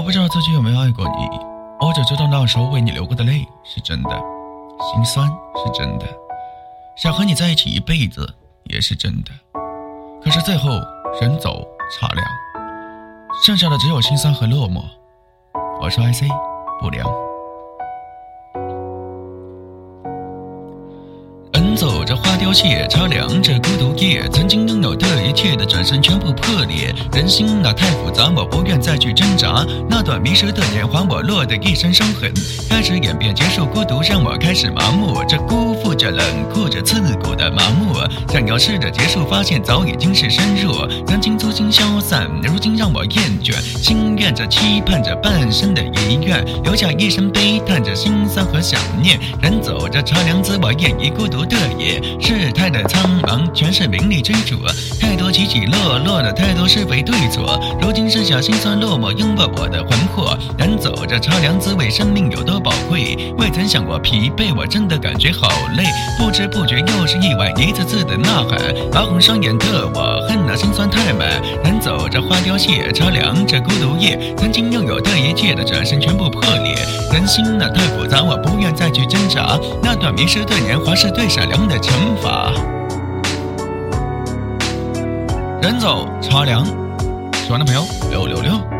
不知道自己有没有爱过你，我只知道那时候为你流过的泪是真的，心酸是真的，想和你在一起一辈子也是真的。可是最后人走茶凉，剩下的只有心酸和落寞。我是 IC 不良。人走着花凋谢，茶凉着孤独夜，曾经拥有的一切的转身全部破裂。人心那太复杂，我不愿再去挣扎。那段迷失的年华，我落得一身伤痕。开始演变，结束孤独，让我开始麻木。这辜负着冷酷着刺骨的麻木，想要试着结束，发现早已经是深入。曾经粗心消散，如今让我厌倦。心愿着，期盼着半生的遗愿，留下一身悲叹着心酸和想念。人走着茶凉，自我演绎孤独的夜，世态的苍茫，全是名利追逐，太多起起落落的，太多是非对错。如今剩下心酸落寞，拥抱我的魂魄。人走着茶凉，滋味生命有多宝贵，未曾想过疲惫，我真的感觉好累。不知不觉又是意外，一次次的呐喊，熬红双眼的我，恨那心酸太满。人走着花凋谢，茶凉着孤独夜，曾经拥有的一切的转身全部破裂。人心那太复杂，我不愿再去挣扎。那段迷失的年华是最善良的惩罚。人走茶凉，喜欢的朋友666。